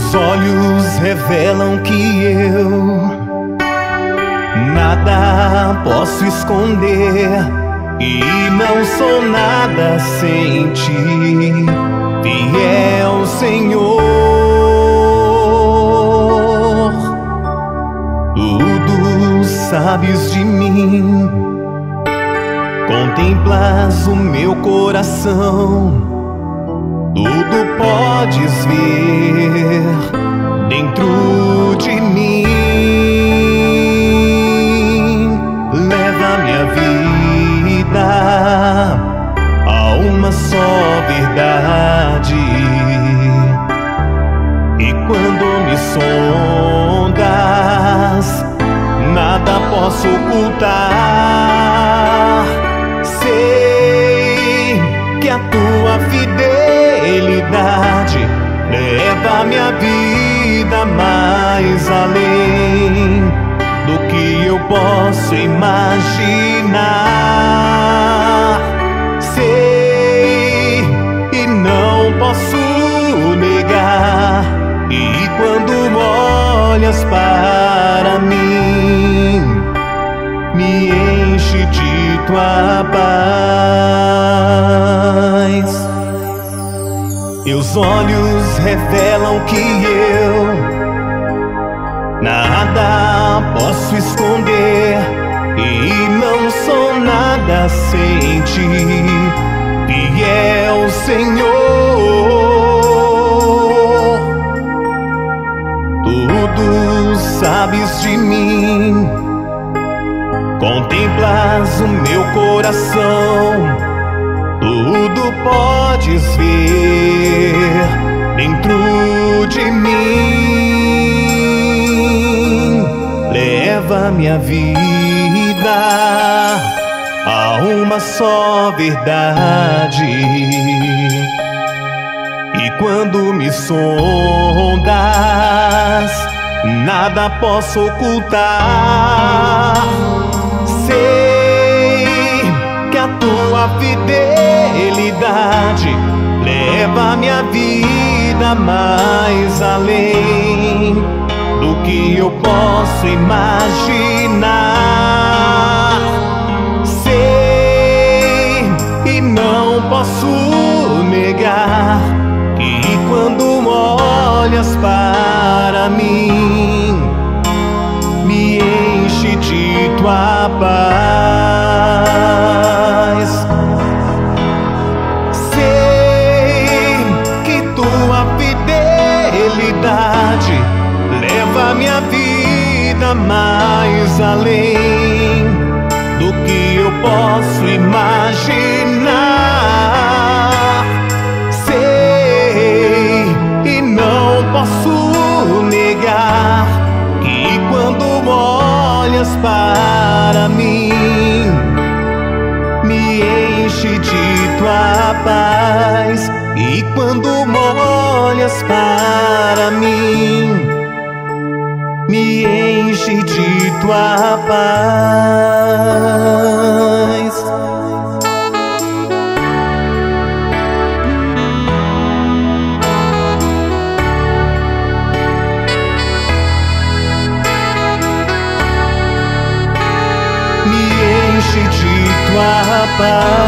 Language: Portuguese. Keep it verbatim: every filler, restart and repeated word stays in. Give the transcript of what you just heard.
Meus olhos revelam que eu nada posso esconder e não sou nada sem ti, fiel Senhor. Tudo sabes de mim, contemplas o meu coração, tudo podes ver dentro de mim. Leva minha vida a uma só verdade, e quando me sondas, nada posso ocultar. Sei que a tua fidelidade leva minha vida mais além do que eu posso imaginar. Sei e não posso negar, e quando olhas para mim, me enche de tua paz. Meus olhos revelam que eu nada posso esconder e não sou nada sem ti, fiel Senhor. Tudo sabes de mim, contemplas o meu coração, tudo podes ver dentro de mim. Leva minha vida a uma só verdade, e quando me sondas, nada posso ocultar. Sei que a tua fidelidade leva minha vida mais além do que eu posso imaginar. Sei e não posso negar que quando olhas para mim, me enche de tua paz. Sei que tua fidelidade leva minha vida mais além do que eu posso imaginar. Sei e não posso negar que quando olhas para mim, me enche de tua paz. E quando olhas para mim, me enche de tua paz. Me enche de tua paz.